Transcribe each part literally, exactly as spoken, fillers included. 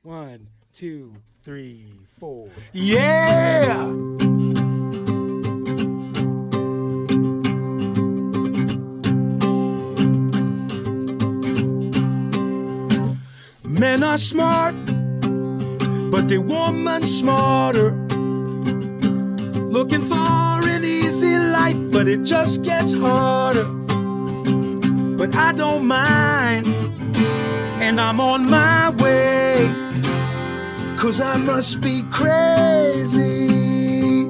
One, two, three, four. Yeah! Men are smart, but the woman smarter. Looking for an easy life, but it just gets harder. But I don't mind, and I'm on my way, 'cause I must be crazy.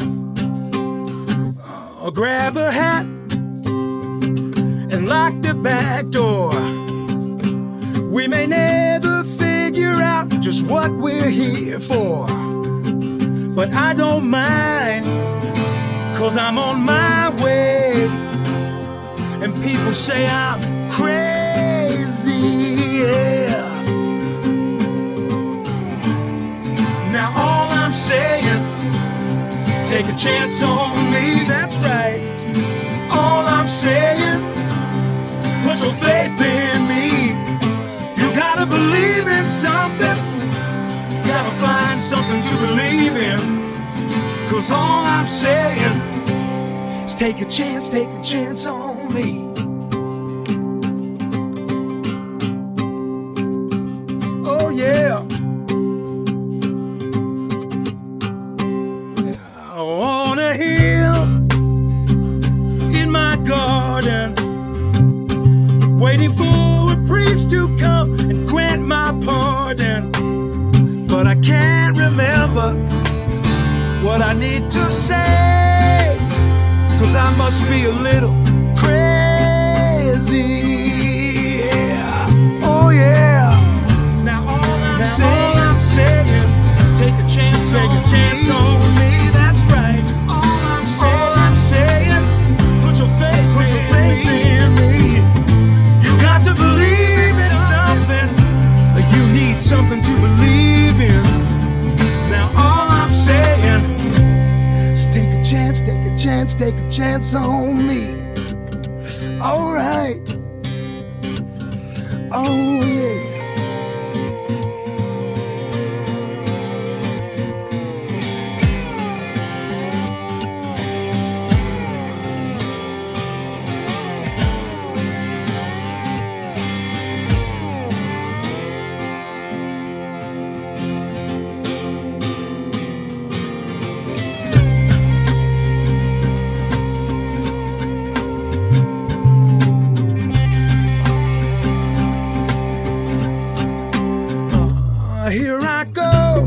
I'll grab a hat and lock the back door. We may never figure out just what we're here for, but I don't mind, 'cause I'm on my way. And people say I'm crazy, yeah. Now all I'm saying is take a chance on me, that's right. All I'm saying, put your faith in me. You gotta believe in something, gotta find something to believe in. 'Cause all I'm saying is take a chance, take a chance on me. Oh yeah. On a hill in my garden, waiting for a priest to come and grant my pardon. But I can't remember what I need to say, 'cause I must be a little crazy, yeah. Oh yeah. Now all I'm, now saying, all I'm saying, take a chance, take a chance on me, that's right. All I'm saying, all I'm saying, put your faith, put your faith in me. You got to believe in something, you need something to believe in. Now all I'm saying is take a chance, take a chance, take a chance on me. All right. Oh yeah. Here I go,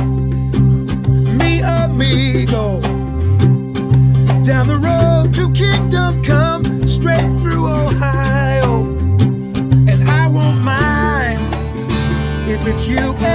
me amigo, down the road to Kingdom Come, straight through Ohio. And I won't mind if it's you